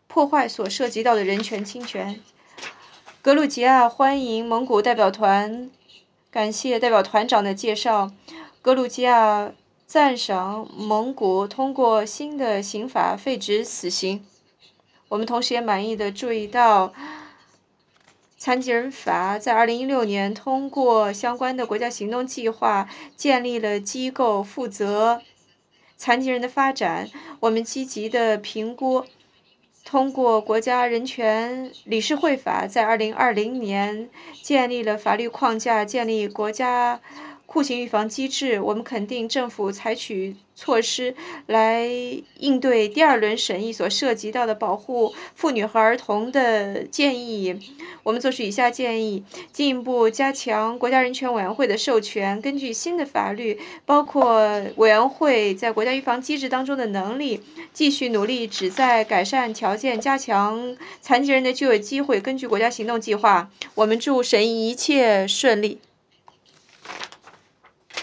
破坏所涉及到的人权侵权。格鲁吉亚欢迎蒙古代表团，感谢代表团长的介绍。格鲁吉亚赞赏蒙古通过新的刑法废止死刑。我们同时也满意地注意到，残疾人法在2016年通过相关的国家行动计划，建立了机构负责残疾人的发展。我们积极地评估通过国家人权理事会法在2020年建立了法律框架，建立国家酷刑预防机制。我们肯定政府采取措施来应对第二轮审议所涉及到的保护妇女和儿童的建议。我们做出以下建议：进一步加强国家人权委员会的授权，根据新的法律，包括委员会在国家预防机制当中的能力，继续努力旨在改善条件，加强残疾人的就业机会。根据国家行动计划，我们祝审议一切顺利。